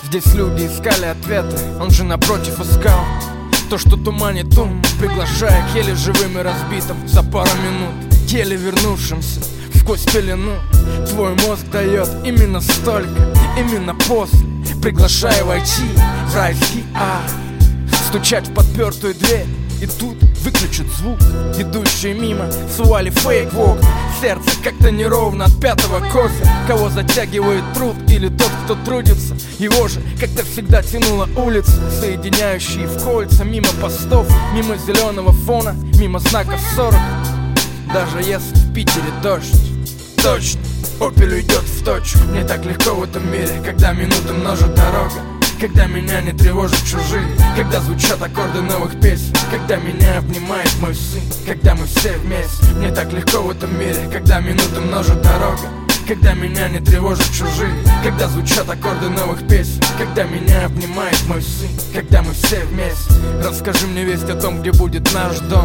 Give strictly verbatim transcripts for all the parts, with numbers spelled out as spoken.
Здесь люди искали ответы, он же напротив искал то, что туманит ум, приглашая к еле живым и разбитым за пару минут, еле вернувшимся сквозь пелену. Твой мозг дает именно столько, именно после, приглашая войти в райский ад, стучать в подпертую дверь. И тут выключат звук. Идущие мимо сували фейк в окна. Сердце как-то неровно от пятого кофе. Кого затягивает труд или тот, кто трудится. Его же как-то всегда тянула улица, соединяющие в кольца. Мимо постов, мимо зеленого фона, мимо знаков сорок. Даже если в Питере дождь, точно, Опель уйдет в точку. Мне так легко в этом мире, когда минуты множит дорога. Когда меня не тревожат чужие, когда звучат аккорды новых песен, когда меня обнимает мой сын, когда мы все вместе. Мне так легко в этом мире, когда минуты множит дорога. Когда меня не тревожат чужие, когда звучат аккорды новых песен, когда меня обнимает мой сын, когда мы все вместе. Расскажи мне весть о том, где будет наш дом.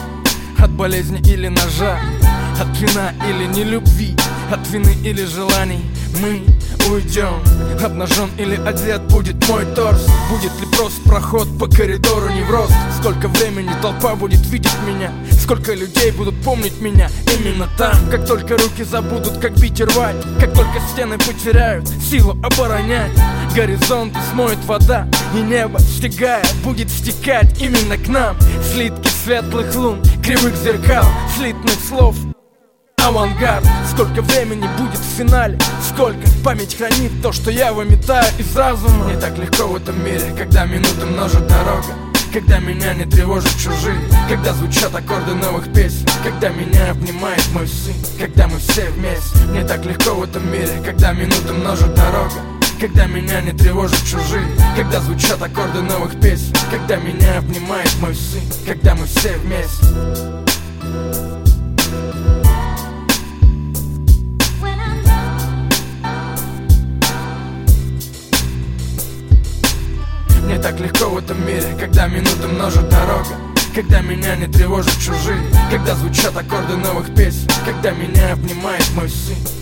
От болезни или ножа, от вина или нелюбви, от вины или желаний мы уйдем. Обнажен или одет будет мой торс. Будет ли просто проход по коридору невроз? Сколько времени толпа будет видеть меня? Сколько людей будут помнить меня именно там? Как только руки забудут, как бить и рвать, как только стены потеряют силу оборонять, горизонты смоет вода, и небо, стекая, будет стекать именно к нам. Слитки светлых лун, кривых зеркал, слитных слов, авангард. Сколько времени будет в финале, сколько память хранит то, что я выметаю из разума. Мне так легко в этом мире, когда минуты множит дорога. Когда меня не тревожат чужие, когда звучат аккорды новых песен, когда меня обнимает мой сын, когда мы все вместе. Мне так легко в этом мире, когда минуты множит дорога. Когда меня не тревожат чужие, когда звучат аккорды новых песен, когда меня обнимает мой сын, когда мы все вместе. Мне так легко в этом мире, когда минуты множит дорога. Когда меня не тревожат чужие, когда звучат аккорды новых песен, когда меня обнимает мой сын,